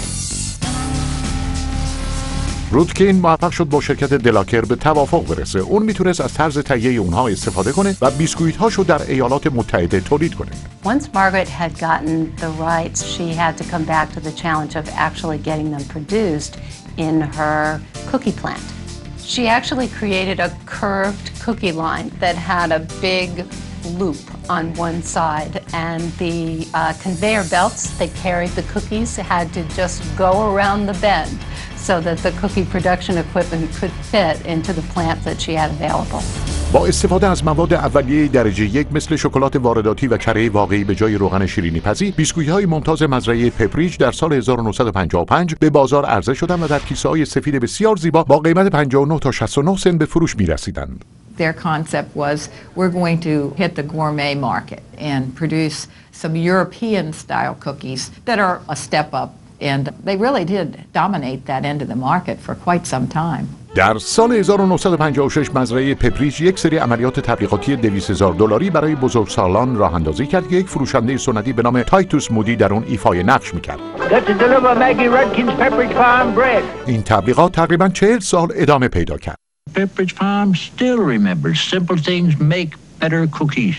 [SPEAKER 1] رودکین موفق شد با شرکت دلاکر به توافق برسه. اون میتونست از طرز تهیه اونها استفاده کنه و بیسکویت هاشو در ایالات متحده تولید کنه.
[SPEAKER 22] Once Margaret had gotten the rights, she had to come back to the challenge of actually getting them produced in her cookie plant. She actually created a curved cookie line that had a big loop on one side, and the uh, conveyor belts that carried the cookies had to just go around the bend so that the cookie production equipment could fit into the plant that she had available.
[SPEAKER 1] با استفاده از مواد اولیه درجه یک مثل شکلات وارداتی و کره واقعی به جای روغن شیرینی پزی، بیسکویت‌های ممتاز مزرعه پپریج در سال هزار و نهصد و پنجاه و پنج به بازار عرضه شدند و در کیسه‌های سفید بسیار زیبا با قیمت پنجاه و نه تا شصت و نه سنت به فروش می‌رسیدند.
[SPEAKER 8] Their concept was, we're going to hit the gourmet market and produce some European-style cookies that are a step up, and they really did dominate that end of the market for quite some time.
[SPEAKER 1] در سال هزار و نهصد و پنجاه و شش مزرعه پپریج یک سری عملیات تبلیغاتی دویست هزار دلاری برای بزرگسالان راه اندازی کرد که یک فروشنده سنتی به نام تایتوس مودی در اون ایفای نقش میکرد. این تبلیغات تقریباً چهل سال ادامه پیدا کرد.
[SPEAKER 4] Pepperidge Farm still remembers simple things make better cookies.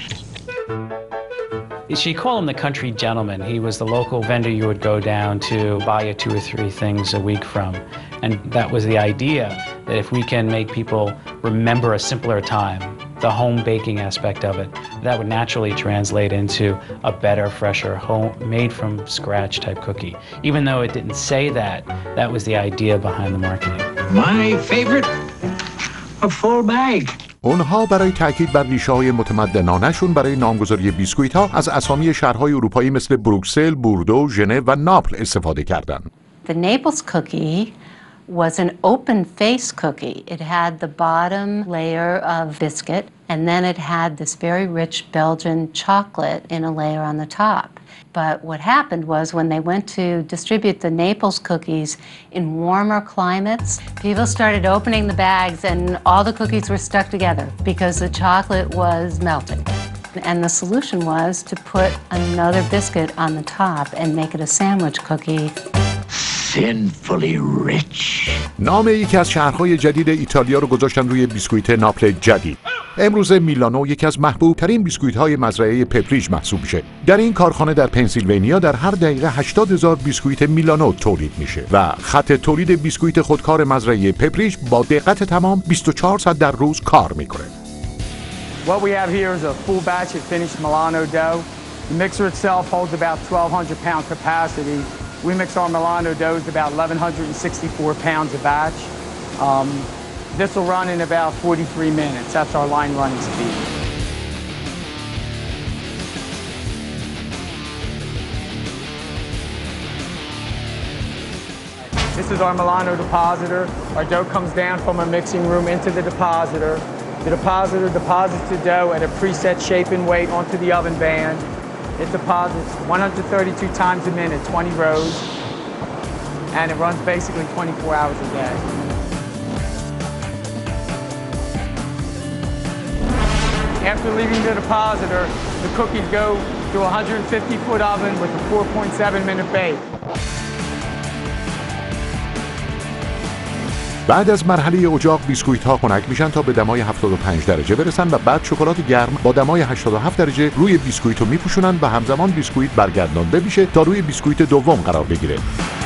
[SPEAKER 9] She called him the country gentleman. He was the local vendor you would go down to buy you two or three things a week from. And that was the idea, that if we can make people remember a simpler time, the home baking aspect of it, that would naturally translate into a better, fresher, home, made from scratch type cookie. Even though it didn't say that, that was the idea behind the marketing.
[SPEAKER 4] My favorite, a full bag.
[SPEAKER 1] اونها برای تاکید بر ریشه‌های متمدنانه‌شون برای نامگذاری بیسکویت‌ها از اسامی شهرهای اروپایی مثل بروکسل، بوردو، ژنو و ناپل استفاده کردند.
[SPEAKER 22] The Naples cookie was an open face cookie. It had the bottom layer of biscuit, and then it had this very rich Belgian chocolate in a layer on the top. But what happened was when they went to distribute the Naples cookies in warmer climates, people started opening the bags and all the cookies were stuck together because the chocolate was melting. And the solution was to put another biscuit on the top and make it a sandwich cookie.
[SPEAKER 4] Sinfully rich.
[SPEAKER 1] نام یکی از شهرهای جدید ایتالیا رو گذاشتن روی بیسکویت ناپل جدید. امروز میلانو یکی از محبوب ترین بیسکویت های مزرعه پپریج محسوب میشه. در این کارخانه در پنسیلوانیا در هر دقیقه هشتاد هزار بیسکویت میلانو تولید میشه و خط تولید بیسکویت خودکار مزرعه پپریج با دقت تمام بیست و چهار ساعت در روز کار میکنه.
[SPEAKER 6] What we have here is a full batch of finished Milano dough. The mixer itself holds about twelve hundred pound capacity. We mix our Milano doughs about eleven sixty-four pounds a batch. Um, this will run in about forty-three minutes. That's our line running speed. This is our Milano depositor. Our dough comes down from our mixing room into the depositor. The depositor deposits the dough at a preset shape and weight onto the oven band. It deposits one hundred thirty-two times a minute, twenty rows, and it runs basically twenty-four hours a day. After leaving the depositor, the cookies go to a one hundred fifty foot oven with a four point seven minute bake.
[SPEAKER 1] بعد از مرحله اجاق بیسکویت ها خنک میشن تا به دمای هفتاد و پنج درجه برسن و بعد شکلات گرم با دمای هشتاد و هفت درجه روی بیسکویت رو میپوشونن و همزمان بیسکویت برگردانده میشه تا روی بیسکویت دوم قرار بگیره.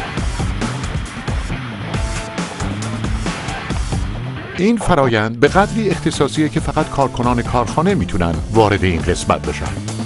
[SPEAKER 1] این فرایند به قدری اختصاصیه که فقط کارکنان کارخانه میتونن وارد این قسمت بشن.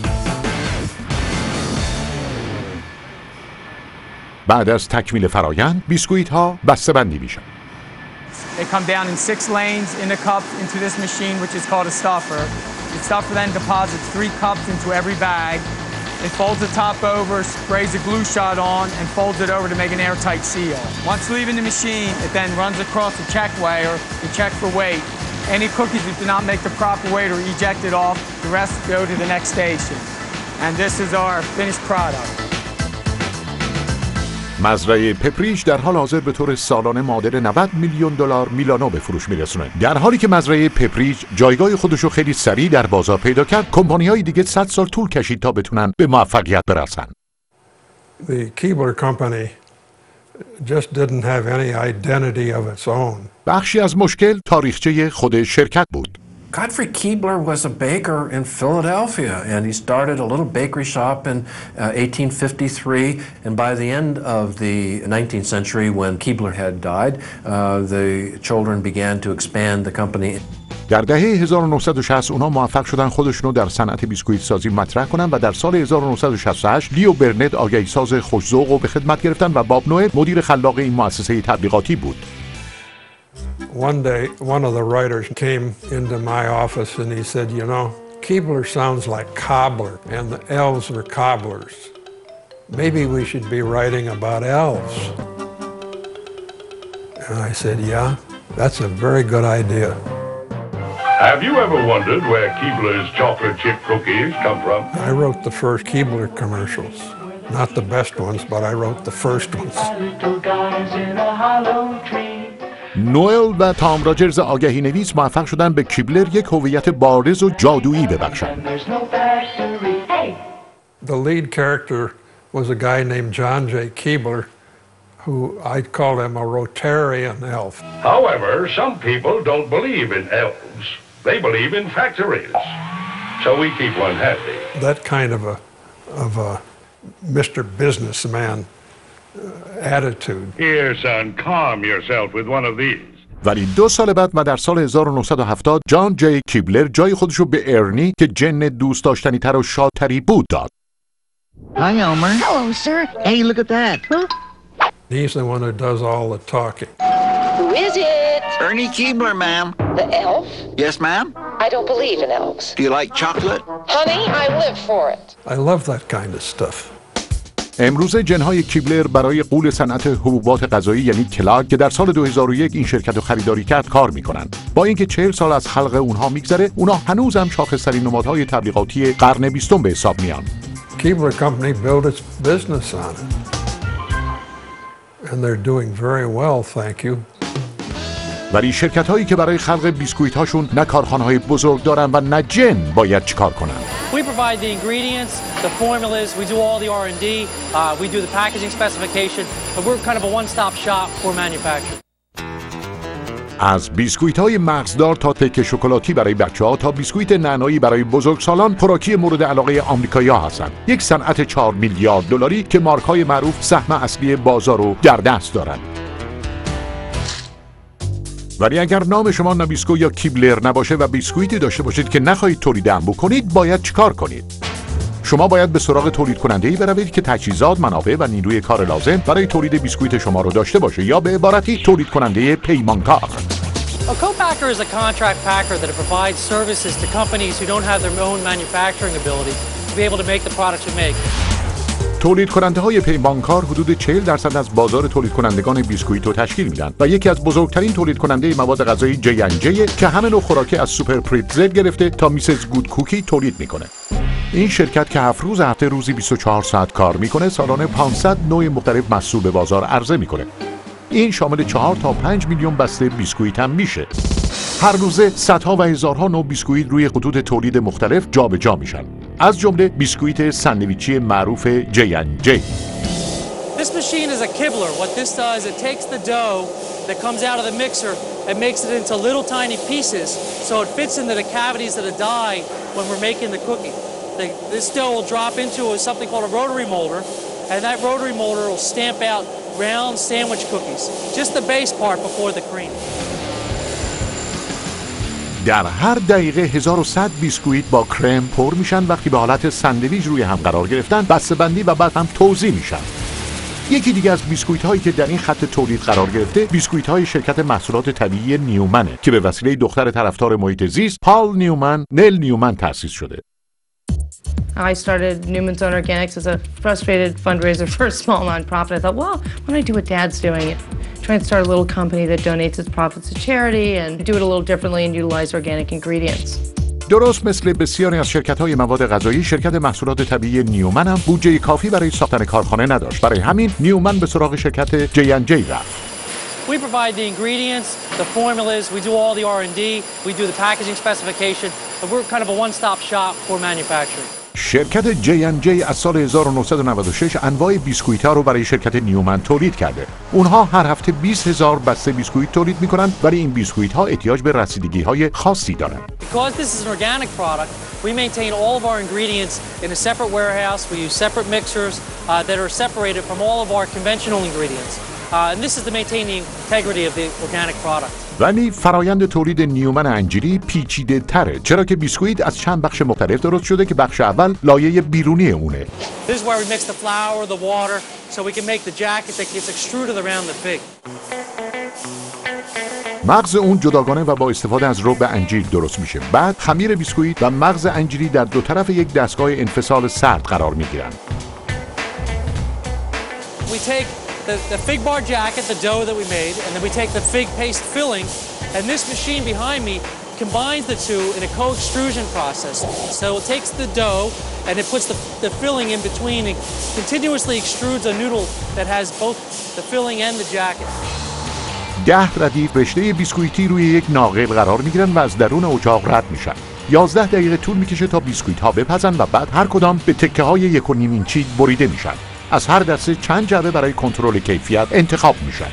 [SPEAKER 1] بعد از تکمیل فرایند بیسکویت ها بسته‌بندی میشن.
[SPEAKER 6] They come down in six lanes in a cup into this machine, which is called a stuffer. The stuffer then deposits three cups into every bag. It folds the top over, sprays a glue shot on, and folds it over to make an airtight seal. Once leaving the machine, it then runs across the check weigher to check for weight. Any cookies that do not make the proper weight are ejected off. The rest go to the next station. And this is our finished product.
[SPEAKER 1] مزرعه پپریج در حال حاضر به طور سالانه معادل نود میلیون دلار میلانو به فروش میرسونه. در حالی که مزرعه پپریج جایگاه خودش رو خیلی سریع در بازار پیدا کرد، کمپانی‌های دیگه صد سال طول کشید تا بتونن به موفقیت برسن.
[SPEAKER 23] The Keebler company just didn't have any identity of its own.
[SPEAKER 1] بخشی از مشکل تاریخچه خود شرکت بود.
[SPEAKER 7] Godfrey Keebler was a baker in Philadelphia, and he started a little bakery shop in uh, eighteen fifty-three, and by the end of the nineteenth century, when Keebler had died, uh, the children began to expand the company.
[SPEAKER 1] در دهه هزار و نهصد و شصت اونا موفق شدن خودشونو در صنعت بیسکویت سازی مطرح کنن و در سال هزار و نهصد و شصت و هشت لیو برنت آگهی ساز خوش‌ذوق رو به خدمت گرفتن و باب نوئل مدیر خلاق این مؤسسه تبلیغاتی بود.
[SPEAKER 23] One day, one of the writers came into my office and he said, you know, Keebler sounds like cobbler, and the elves were cobblers. Maybe we should be writing about elves. And I said, yeah, that's a very good idea.
[SPEAKER 10] Have you ever wondered where Keebler's chocolate chip cookies come from?
[SPEAKER 23] I wrote the first Keebler commercials. Not the best ones, but I wrote the first ones.
[SPEAKER 1] نوئل و تام راجرز آگهی نویس موفق شدن به کیبلر یک هویت بارز و جادویی ببخشند.
[SPEAKER 23] The lead character was a guy named John J. Keebler, who I'd call him a Rotarian elf.
[SPEAKER 10] However, some people don't believe in elves. They believe in factories. So we keep one handy.
[SPEAKER 23] That kind of a of a Mister Businessman attitude.
[SPEAKER 10] Here, son, calm yourself with one of these.
[SPEAKER 1] ولی دو سال بعد و در سال هزار و نهصد و هفتاد جان جی کیبلر جای خودش رو به ارنی که جن دوست داشتنی تر و شادتری بود داد.
[SPEAKER 11] Hi, Elmer.
[SPEAKER 3] Hello, sir.
[SPEAKER 11] Hey, look at that. Huh?
[SPEAKER 23] He's the one who does all the talking.
[SPEAKER 11] Who is it? Ernie Keebler, ma'am.
[SPEAKER 13] The elf?
[SPEAKER 11] Yes, ma'am.
[SPEAKER 13] I don't believe in elves.
[SPEAKER 11] Do you like chocolate?
[SPEAKER 13] Honey, I live for it.
[SPEAKER 23] I love that kind of stuff.
[SPEAKER 1] امروزه جنهای کیبلر برای غول صنعت حبوبات غذایی یعنی کلاگ که در سال دو هزار و یک این شرکت رو خریداری کرد کار میکنند. با اینکه چهل سال از خلق اونها میگذره، اونها هنوز هم شاخص‌ترین نمادهای تبلیغاتی قرن بیستم به حساب میان.
[SPEAKER 23] Keebler Company built its business on it. And they're doing very well, thank you.
[SPEAKER 1] ولی شرکت هایی که برای خلق بیسکویت هاشون نه کارخانه‌های بزرگ دارن و نه جن باید چیکار کنن؟
[SPEAKER 24] We provide the ingredients, the formulas, we do all the آر اند دی, uh, we do the packaging specification, and we're kind of a one-stop shop for manufacturing.
[SPEAKER 1] از بیسکویت های مغزدار تا تکه شکلاتی برای بچه ها تا بیسکویت نعنایی برای بزرگسالان خوراکی مورد علاقه آمریکایی‌ها هستند. یک صنعت چهار میلیارد دلاری که مارک های معروف سهم اصلی بازار رو در دست دارند. ولی اگر نام شما نابیسکو یا کیبلر نباشه و بیسکویتی داشته باشید که نخواهید تولید انبوه کنید، باید چیکار کنید؟ شما باید به سراغ تولید کننده‌ای بروید که تجهیزات، منابع و نیروی کار لازم برای تولید بیسکویت شما رو داشته باشه یا به عبارتی تولید کننده پیمانکار.
[SPEAKER 24] A co-packer is a contract packer that provides services to companies who don't have their own manufacturing ability to be able to make the products we make.
[SPEAKER 1] تولید کننده های پیمانکار حدود چهل درصد از بازار تولید کنندگان بیسکویت رو تشکیل میدن و یکی از بزرگترین تولید کننده مواد غذایی جی ان جی که همه نوع خوراکی از سوپر پریتزل گرفته تا میسز گود کوکی تولید میکنه. این شرکت که هفت روز هفته روزی بیست و چهار ساعت کار میکنه، سالانه پانصد نوع مختلف محصول به بازار عرضه میکنه. این شامل چهار تا پنج میلیون بسته بیسکویت هم میشه. هر روزه صدها و هزارها نوع بیسکویت روی خطوط تولید مختلف جابجا میشن. از جمله بیسکویت ساندویچی معروف جی ان جی.
[SPEAKER 24] This machine is a kibler. What this does, it takes the dough that comes out of the mixer and makes it into little tiny pieces so it fits into the cavities of the die when we're making the cookie. The, this dough will drop into a, something called a rotary molder, and that rotary molder will stamp out round sandwich cookies, just the base part before the cream.
[SPEAKER 1] در هر دقیقه هزار و صد بیسکویت با کرم پر میشن. وقتی به حالت ساندویچ روی هم قرار گرفتن، بسته‌بندی و بعد هم توزیع میشن. یکی دیگه از بیسکویت هایی که در این خط تولید قرار گرفته، بیسکویت های شرکت محصولات طبیعی نیومنه که به وسیله دختر طرفدار محیط زیست پال نیومن، نل نیومن تأسیس شده.
[SPEAKER 25] I started Newman's Own Organics as a frustrated fundraiser for a small nonprofit. I thought, well, why don't I do what Dad's doing? Try and start a little company that donates its profits to charity and do it a little differently and utilize organic ingredients.
[SPEAKER 1] درست مثل بسیاری از شرکت‌های مواد غذایی، شرکت محصولات طبیعی نیومن هم بودجه کافی برای ساختن کارخانه نداشت. برای همین نیومن به سراغ شرکت جی ان جی رفت.
[SPEAKER 24] We provide the ingredients, the formulas, we do all the آر اند دی, we do the packaging specification, and we're kind of a one-stop shop for manufacturing.
[SPEAKER 1] شرکت جی ان جی از سال هزار و نهصد و نود و شش انواع بیسکویت‌ها رو برای شرکت نیومن تولید کرده. اونها هر هفته بیست هزار بسته بیسکویت تولید می‌کنند ولی این بیسکویت‌ها احتیاج به رسیدگی‌های خاصی دارند.
[SPEAKER 24] Because this is an organic product, we maintain all of our ingredients in a separate warehouse. We use separate mixers uh, that are separated from all of our conventional ingredients. Uh, and this is to maintain the integrity of the organic product.
[SPEAKER 1] ولی فرایند تولید نیومن انجیری پیچیده تره چرا که بیسکویت از چند بخش مختلف درست شده که بخش اول لایه بیرونی اونه.
[SPEAKER 24] This is where we mix the flour, the water, so we can make the jacket that gets extruded around the fig.
[SPEAKER 1] مغز اون جداگانه و با استفاده از رب انجیر درست میشه. بعد خمیر بیسکویت و مغز انجیری در دو طرف یک دستگاه انفصال سرد قرار میگیرن.
[SPEAKER 24] We take the, the fig bar jacket, the dough that we made, and then we take the fig paste filling, and this machine behind me combines the two in a co-extrusion process. So it takes the dough and it puts the, the filling in between and continuously extrudes a noodle that has both the filling and the jacket.
[SPEAKER 1] ده ردیف رشته بیسکویتی روی یک ناقل قرار میگیرن و از درون اجاق رد میشن. یازده دقیقه طول میکشه تا بیسکویت ها بپزن و بعد هر کدام به تکه های یک و نیم اینچی بریده میشن. از هر دسته چند جعبه برای کنترل کیفیت انتخاب میشن.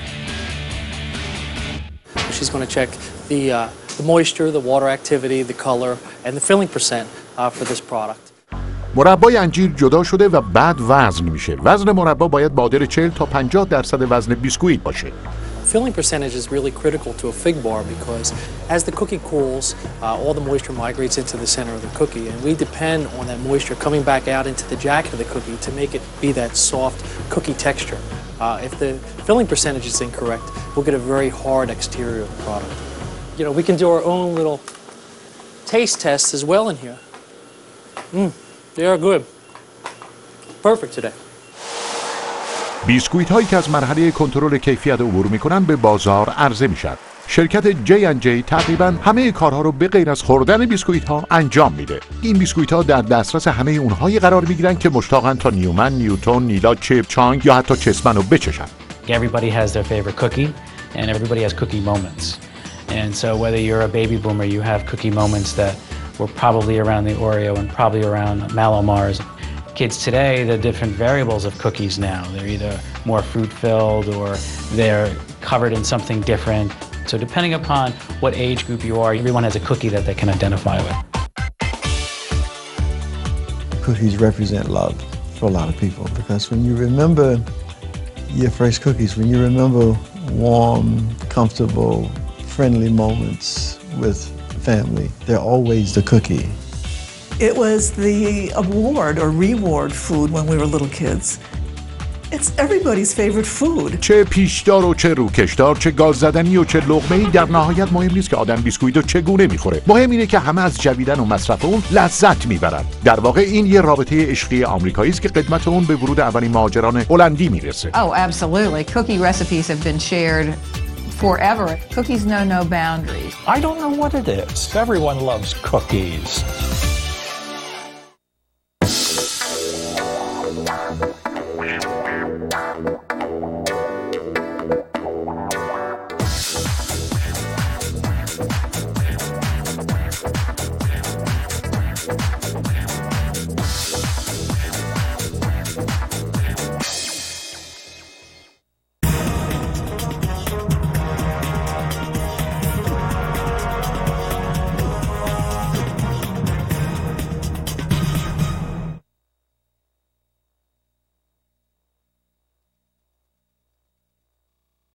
[SPEAKER 24] She's going to check the uh, the moisture, the water activity, the color, and the filling percent uh, for this product.
[SPEAKER 1] مربای انجیر جدا شده و بعد وزن میشه. وزن مربا باید معادل چهل تا پنجاه درصد وزن بیسکویت باشه.
[SPEAKER 24] Filling percentage is really critical to a fig bar because as the cookie cools, uh, all the moisture migrates into the center of the cookie, and we depend on that moisture coming back out into the jacket of the cookie to make it be that soft cookie texture. Uh, if the filling percentage is incorrect, we'll get a very hard exterior of the product. You know, we can do our own little taste tests as well in here. Mmm, they are good. Perfect today.
[SPEAKER 1] بیسکویت هایی که از مرحله کنترل کیفیت عبور میکنن به بازار عرضه میشن. شرکت جی ان جی تقریبا همه کارها رو به غیر از خوردن بیسکویت ها انجام میده. این بیسکویت ها در دسترس همه اونهایی قرار میگیرن که مشتاقن تا نیومن، نیوتن، نیلا، چپ، چانگ یا حتی چسمن رو بچشن.
[SPEAKER 9] Everybody has their favorite cookie and everybody has cookie moments. And so whether you're a baby boomer, you have cookie moments that were probably around the Oreo and probably around Mallomars. Kids today, the different variables of cookies now. They're either more fruit-filled or they're covered in something different. So depending upon what age group you are, everyone has a cookie that they can identify with.
[SPEAKER 21] Cookies represent love for a lot of people because when you remember your first cookies, when you remember warm, comfortable, friendly moments with family, they're always the cookie.
[SPEAKER 5] It was the award or reward food when we were little kids. It's everybody's favorite food.
[SPEAKER 1] چه پیشدار و چه روکشدار، چه گاز زدنی و چه لقمه‌ای، در نهایت مهم نیست که آدم بیسکویت رو چگونه میخوره. مهم اینه که همه از جویدن و مصرف اون لذت میبرن. در واقع این یه رابطه عشقی آمریکایی است که قدمت اون به ورود اولین مهاجران هلندی میرسه.
[SPEAKER 8] Oh, absolutely. Cookie recipes have been shared forever. Cookies know no boundaries.
[SPEAKER 14] I don't know what it is. Everyone loves cookies.